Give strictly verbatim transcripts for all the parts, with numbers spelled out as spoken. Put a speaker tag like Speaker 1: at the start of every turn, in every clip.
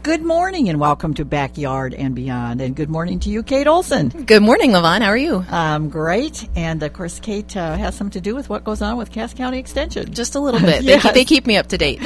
Speaker 1: Good morning and welcome to Backyard and Beyond. And good morning to you, Kate Olson.
Speaker 2: Good morning, Levon. How are you?
Speaker 1: Um, great. And, of course, Kate uh, has something to do with what goes on with Cass County Extension.
Speaker 2: Just a little bit.
Speaker 1: Yes.
Speaker 2: they, they keep me up to date.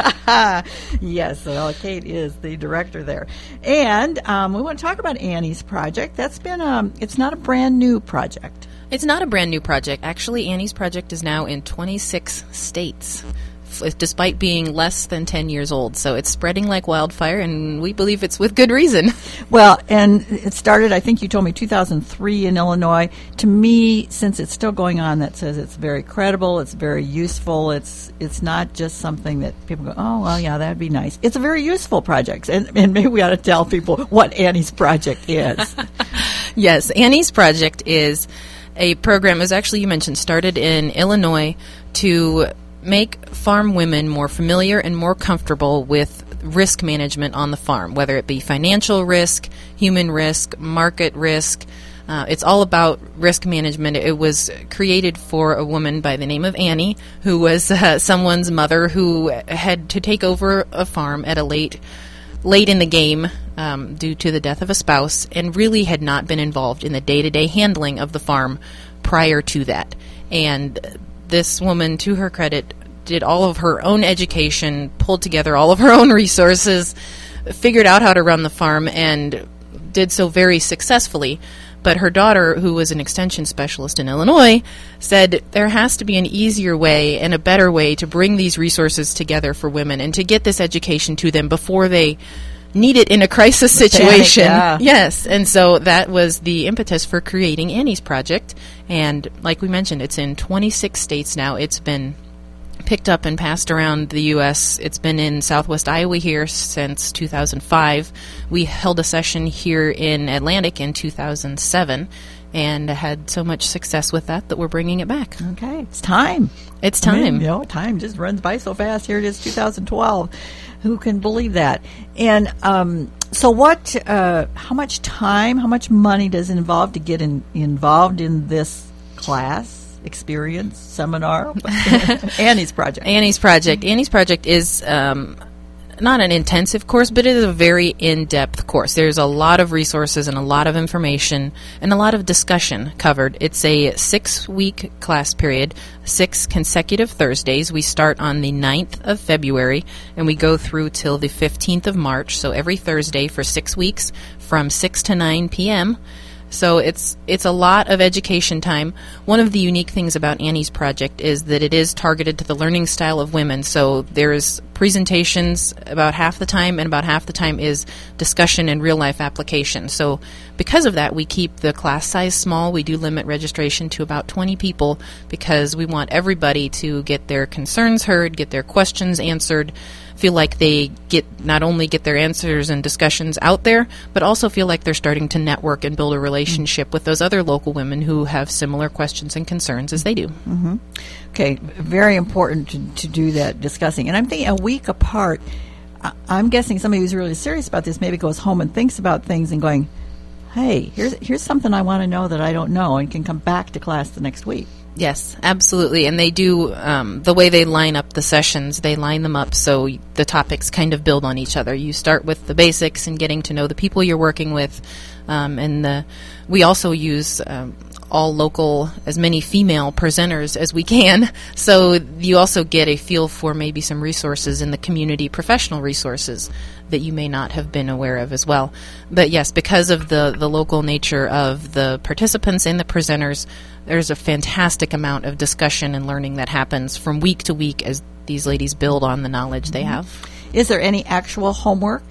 Speaker 1: Yes. Well, Kate is the director there. And um, we want to talk about Annie's project. That's been, um, it's not a brand new project.
Speaker 2: It's not a brand new project. Actually, Annie's project is now in twenty-six states, f- despite being less than ten years old. So it's spreading like wildfire, and we believe it's with good reason.
Speaker 1: Well, and it started, I think you told me, two thousand three in Illinois. To me, since it's still going on, that says it's very credible, it's very useful, it's it's not just something that people go, oh, well, yeah, that'd be nice. It's a very useful project, and, and maybe we ought to tell people what Annie's project is.
Speaker 2: Yes, Annie's project is a program, as actually you mentioned, started in Illinois to make farm women more familiar and more comfortable with risk management on the farm, whether it be financial risk, human risk, market risk. Uh, it's all about risk management. It was created for a woman by the name of Annie, who was uh, someone's mother who had to take over a farm at a late late in the game um, due to the death of a spouse, and really had not been involved in the day-to-day handling of the farm prior to that. And this woman, to her credit, did all of her own education, pulled together all of her own resources, figured out how to run the farm, and did so very successfully. But her daughter, who was an extension specialist in Illinois, said there has to be an easier way and a better way to bring these resources together for women and to get this education to them before they need it in a crisis situation.
Speaker 1: Panic, yeah.
Speaker 2: Yes, and so that was the impetus for creating Annie's Project. And like we mentioned, it's in twenty-six states now. It's been picked up and passed around the U S It's been in Southwest Iowa here since two thousand five. We held a session here in Atlantic in two thousand seven and had so much success with that that we're bringing it back.
Speaker 1: Okay. It's time.
Speaker 2: It's time.
Speaker 1: I mean, you know, time just runs by so fast. Here it is, two thousand twelve. Who can believe that? And um, so what, uh, how much time, how much money does it involve to get in, involved in this class, experience, seminar? Annie's Project.
Speaker 2: Annie's Project. Annie's Project is um, not an intensive course, but it is a very in-depth course. There's a lot of resources and a lot of information and a lot of discussion covered. It's a six-week class period, six consecutive Thursdays. We start on the ninth of February, and we go through till the fifteenth of March, so every Thursday for six weeks from six to nine p.m., So it's it's a lot of education time. One of the unique things about Annie's Project is that it is targeted to the learning style of women. So there's presentations about half the time, and about half the time is discussion and real-life application. So because of that, we keep the class size small. We do limit registration to about twenty people because we want everybody to get their concerns heard, get their questions answered, feel like they get not only get their answers and discussions out there, but also feel like they're starting to network and build a relationship mm-hmm. with those other local women who have similar questions and concerns as they do.
Speaker 1: Mm-hmm. Okay, very important to, to do that discussing. And I'm thinking a week apart, I, I'm guessing somebody who's really serious about this maybe goes home and thinks about things and going, hey, here's here's something I want to know that I don't know, and can come back to class the next week.
Speaker 2: Yes, absolutely. And they do, um, the way they line up the sessions, they line them up so the topics kind of build on each other. You start with the basics and getting to know the people you're working with. Um, and the, we also use um, all local, as many female presenters as we can. So you also get a feel for maybe some resources in the community, professional resources that you may not have been aware of as well. But yes, because of the, the local nature of the participants and the presenters, there's a fantastic amount of discussion and learning that happens from week to week as these ladies build on the knowledge they have.
Speaker 1: Is there any actual homework?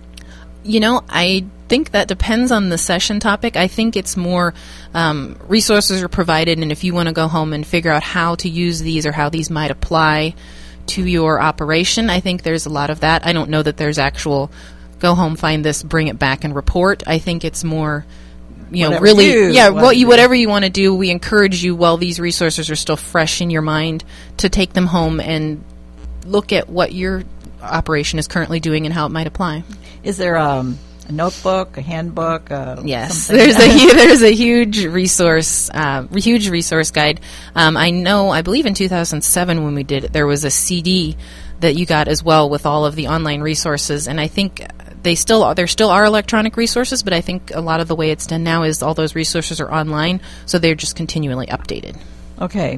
Speaker 2: You know, I think that depends on the session topic. I think it's more um, resources are provided, and if you want to go home and figure out how to use these or how these might apply to your operation, I think there's a lot of that. I don't know that there's actual go home, find this, bring it back, and report. I think it's more, you know,
Speaker 1: whatever
Speaker 2: really,
Speaker 1: you,
Speaker 2: yeah,
Speaker 1: whatever
Speaker 2: what you,
Speaker 1: you.
Speaker 2: whatever you want to do. We encourage you, while these resources are still fresh in your mind, to take them home and look at what your operation is currently doing and how it might apply.
Speaker 1: Is there um, a notebook, a handbook? Uh,
Speaker 2: yes,
Speaker 1: something?
Speaker 2: there's a hu- there's a huge resource, uh, huge resource guide. Um, I know, I believe in two thousand seven when we did it, there was a C D that you got as well with all of the online resources, and I think they still are, there still are electronic resources, but I think a lot of the way it's done now is all those resources are online, so they're just continually updated.
Speaker 1: Okay.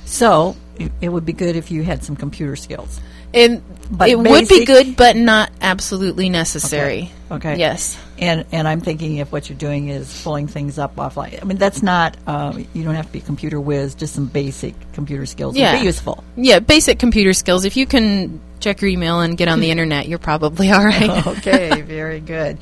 Speaker 1: So it, it would be good if you had some computer skills.
Speaker 2: And
Speaker 1: But
Speaker 2: it would be
Speaker 1: basic-
Speaker 2: good, but not absolutely necessary.
Speaker 1: Okay.
Speaker 2: Yes.
Speaker 1: And and I'm thinking if what you're doing is pulling things up offline. I mean, that's not, um, you don't have to be a computer whiz, just some basic computer skills
Speaker 2: Yeah.
Speaker 1: would be useful.
Speaker 2: Yeah, basic computer skills. If you can check your email and get on the internet, you're probably all right.
Speaker 1: Okay, very good.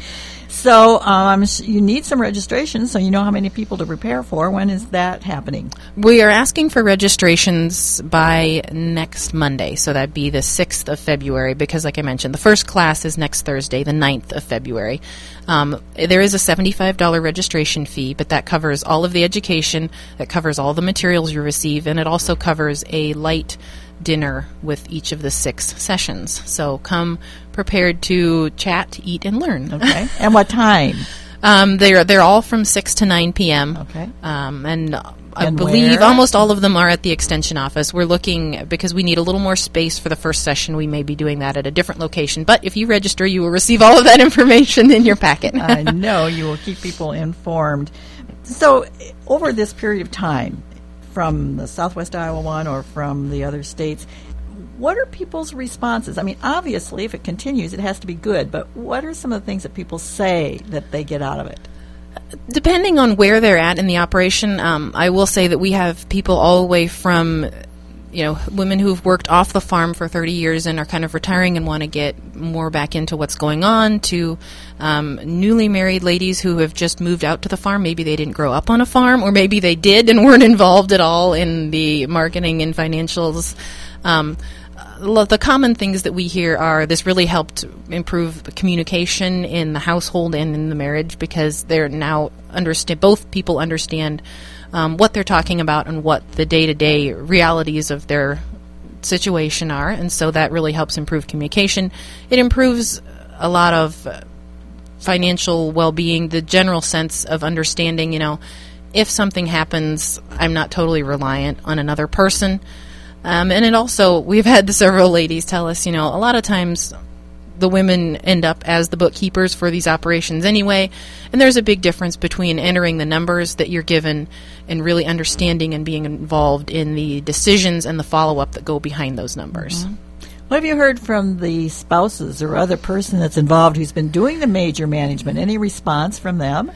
Speaker 1: So um, s- you need some registration, so you know how many people to prepare for. When is that happening?
Speaker 2: We are asking for registrations by next Monday, so that'd be the sixth of February, because like I mentioned, the first class is next Thursday, the ninth of February. Um, there is a seventy-five dollars registration fee, but that covers all of the education, that covers all the materials you receive, and it also covers a light dinner with each of the six sessions. So come prepared to chat, eat, and learn.
Speaker 1: Okay. And what time?
Speaker 2: Um, they're they're all from six to nine p.m.
Speaker 1: Okay.
Speaker 2: Um, and I
Speaker 1: And
Speaker 2: believe
Speaker 1: where?
Speaker 2: almost all of them are at the extension office. We're looking, because we need a little more space for the first session, we may be doing that at a different location. But if you register, you will receive all of that information in your packet.
Speaker 1: I know you will keep people informed. So over this period of time, from the Southwest Iowa one or from the other states, what are people's responses? I mean, obviously, if it continues, it has to be good, but what are some of the things that people say that they get out of it?
Speaker 2: Depending on where they're at in the operation, um, I will say that we have people all the way from, you know, women who've worked off the farm for thirty years and are kind of retiring and want to get more back into what's going on, to um, newly married ladies who have just moved out to the farm. Maybe they didn't grow up on a farm, or maybe they did and weren't involved at all in the marketing and financials. Um, lo- the common things that we hear are this really helped improve communication in the household and in the marriage, because they're now understand both people understand um, what they're talking about and what the day-to-day realities of their situation are, and so that really helps improve communication. It improves a lot of uh, financial well-being, the general sense of understanding, you know, if something happens, I'm not totally reliant on another person. Um, and it also, we've had several ladies tell us, you know, a lot of times the women end up as the bookkeepers for these operations anyway, and there's a big difference between entering the numbers that you're given and really understanding and being involved in the decisions and the follow-up that go behind those numbers.
Speaker 1: Mm-hmm. What have you heard from the spouses or other person that's involved who's been doing the major management? Any response from them?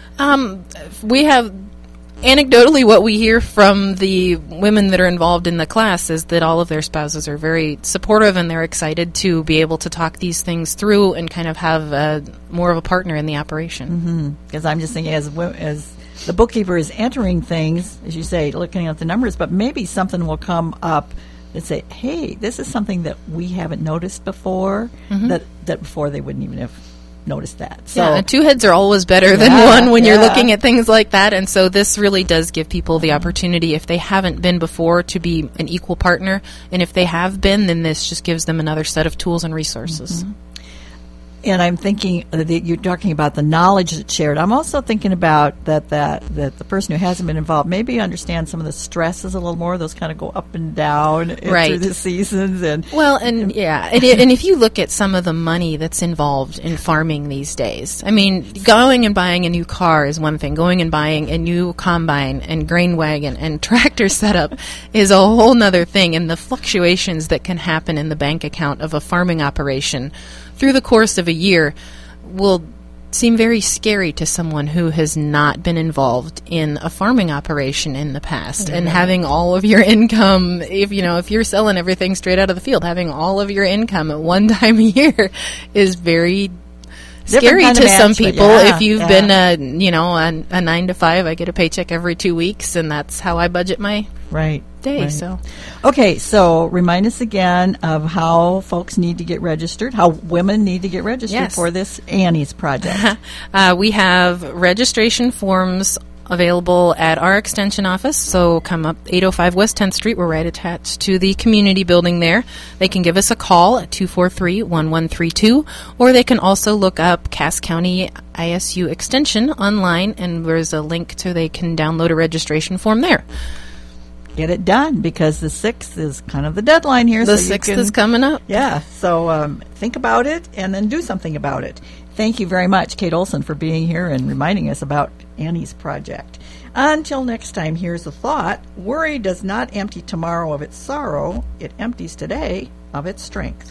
Speaker 2: Um, we have... Anecdotally, what we hear from the women that are involved in the class is that all of their spouses are very supportive, and they're excited to be able to talk these things through and kind of have a, more of a partner in the operation.
Speaker 1: Because mm-hmm. I'm just thinking, as wo- as the bookkeeper is entering things, as you say, looking at the numbers, but maybe something will come up that say, hey, this is something that we haven't noticed before, mm-hmm. that, that before they wouldn't even have noticed that. So
Speaker 2: yeah, two heads are always better
Speaker 1: yeah,
Speaker 2: than one when
Speaker 1: yeah.
Speaker 2: you're looking at things like that, and so this really does give people the opportunity, if they haven't been before, to be an equal partner, and if they have been, then this just gives them another set of tools and resources.
Speaker 1: Mm-hmm. And I'm thinking that you're talking about the knowledge that's shared. I'm also thinking about that, that that the person who hasn't been involved maybe understands some of the stresses a little more. Those kind of go up and down
Speaker 2: right.
Speaker 1: through the seasons. And
Speaker 2: well, and yeah, and, it, and if you look at some of the money that's involved in farming these days, I mean, going and buying a new car is one thing. Going and buying a new combine and grain wagon and tractor setup is a whole nother thing. And the fluctuations that can happen in the bank account of a farming operation through the course of a year will seem very scary to someone who has not been involved in a farming operation in the past. Mm-hmm. And having all of your income, if you know, if you're selling everything straight out of the field, having all of your income at one time a year is very scary to some people.
Speaker 1: Yeah,
Speaker 2: if you've
Speaker 1: yeah.
Speaker 2: been a, you know, a, a nine to five, I get a paycheck every two weeks, and that's how I budget my
Speaker 1: right.
Speaker 2: day.
Speaker 1: Right.
Speaker 2: So,
Speaker 1: okay, so remind us again of how folks need to get registered, how women need to get registered
Speaker 2: yes.
Speaker 1: for this Annie's project.
Speaker 2: uh, we have registration forms available at our extension office. So come up eight oh five West tenth Street. We're right attached to the community building there. They can give us a call at two four three, one one three two, or they can also look up Cass County I S U Extension online, and there's a link to they can download a registration form there.
Speaker 1: get it done, because the sixth is kind of the deadline here.
Speaker 2: The
Speaker 1: so you
Speaker 2: sixth
Speaker 1: can-
Speaker 2: is coming up.
Speaker 1: Yeah, so um, think about it and then do something about it. Thank you very much, Kate Olson, for being here and reminding us about Annie's project. Until next time, here's a thought. Worry does not empty tomorrow of its sorrow. It empties today of its strength.